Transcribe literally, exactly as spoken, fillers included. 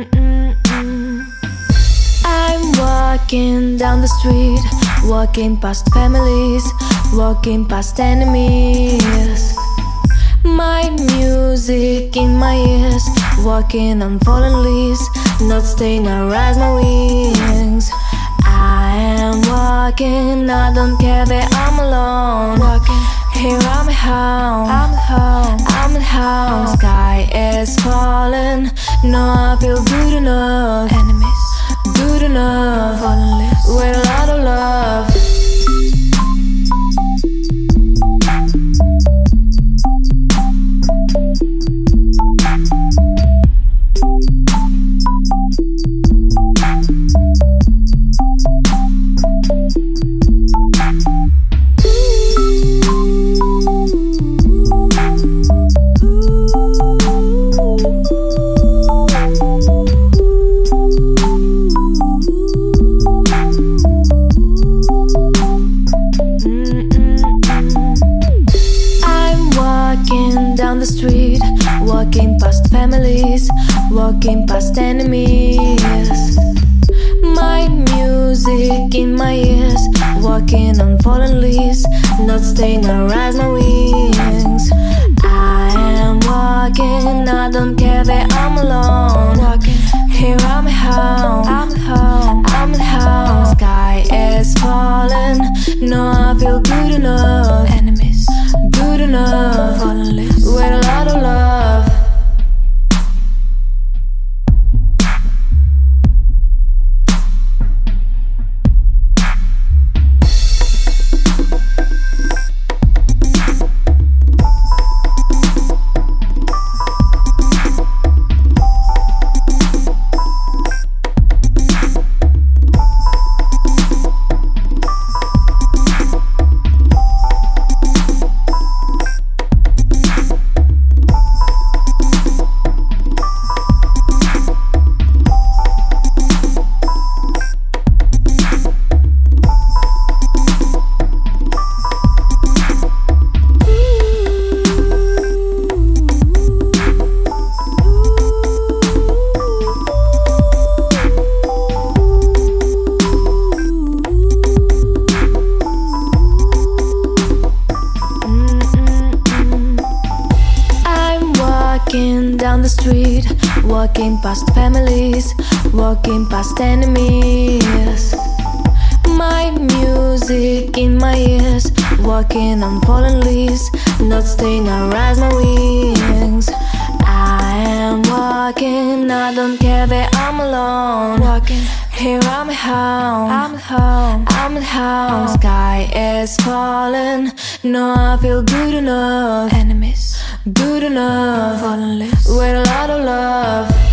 Mm-mm-mm. I'm walking down the street, walking past families, walking past enemies. My music in my ears, walking on fallen leaves, not staying, I rise my wings. I am walking, I don't care that I'm alone. Walking, here I'm at home, I'm at home, I'm at home. Sky is falling, no I feel good enough. Enemies, good enough, fallen leaves, with a lot of love. Down the street, walking past families, walking past enemies. My music in my ears, walking on fallen leaves, not staying, I rise my wings. I am walking, I don't care that I'm alone. Walking, here I'm at home, I'm at home, I'm at home. Sky is falling, no I feel good enough. Enemies, good enough, fallen leaves, with a lot of love. Walking down the street, walking past families, walking past enemies. My music in my ears, walking on fallen leaves, not staying, I rise my wings. I am walking, I don't care that I'm alone. Walking, here I'm at home, I'm at home, I'm at home. Sky is falling, no I feel good enough. Enemies, good enough, fallen leaves, with a lot of love.